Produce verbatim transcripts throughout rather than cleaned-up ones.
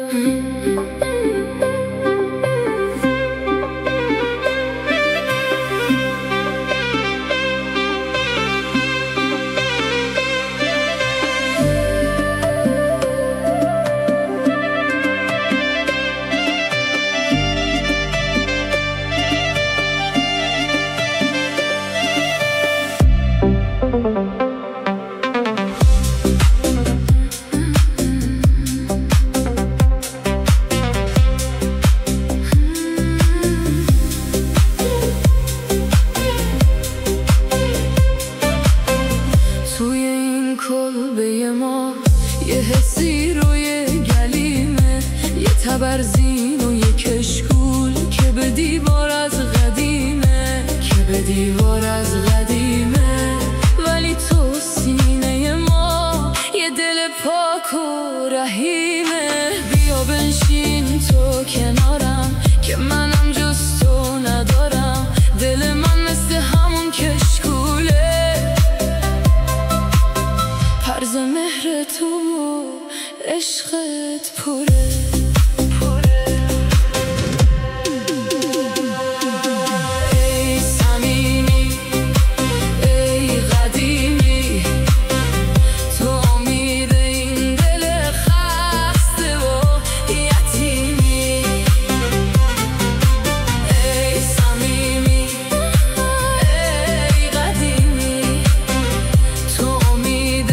توی این کلبه ما یه حسی روی گلیمه، یه تبرزین و یه کشکول که به دیوار از قدیمه، که به دیوار از قدیمه. ولی تو سینه ما یه دل پاک و رحیمه. بیا بنشین تو کنارم که منم جز تو ندارم، دل من مثل همون کشکوله، عرض مهر تو عشقت پره. ای صمیمی ای قدیمی، تو امید این دل خسته و یتیمی. ای صمیمی ای قدیمی، تو امید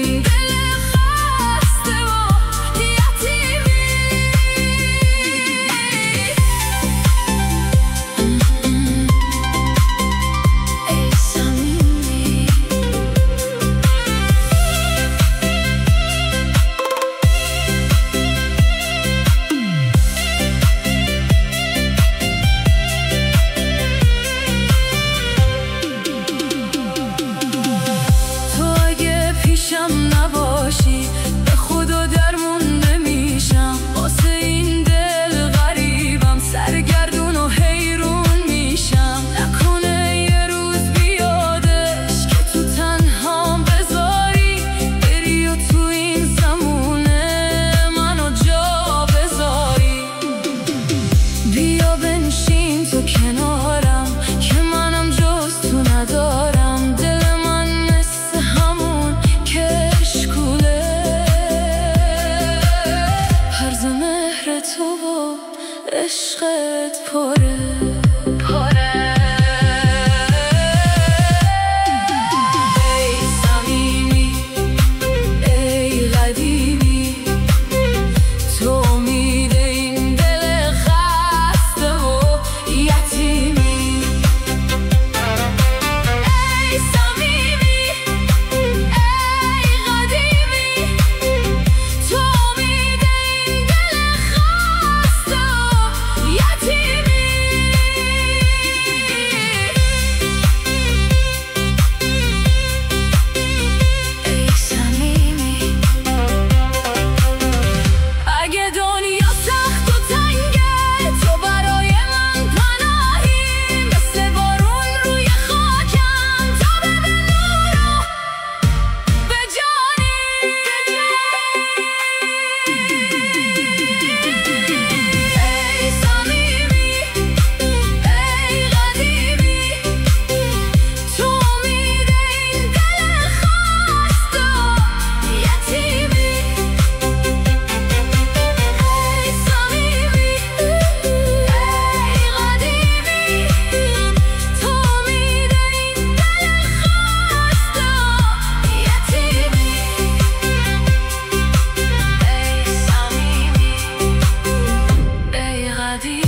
نباشی به خدا درمونده میشم، واسه این دل غریبم سرگردون و حیرون میشم. نکنه یه روز بیادش که تو تنهام بذاری، بری و تو این زمونه منو جا بذاری. بیا بنشین تو کنارم که منم جز تو ندارم، دل من مثل همون کشکوله، عرض مهر تو و عشقت پره پره. ای صمیمی ای قدیمی، تو امید این دل خسته و یتیمی. ای صمیمی ای قدیمی، تو امید این دل خسته و یتیمی. ای صمیمی اگه دنیا سخت و تنگه، تو برای من پناهی، مثل بارون روی خاکم تا بده نورو به جانی. ای صمیمی ای قدیمی، تو امید این دل خسته و یتیمی. ای صمیمی ای قدیمی، تو امید این دل خسته و یتیمی. ای صمیمی ای قدیمی.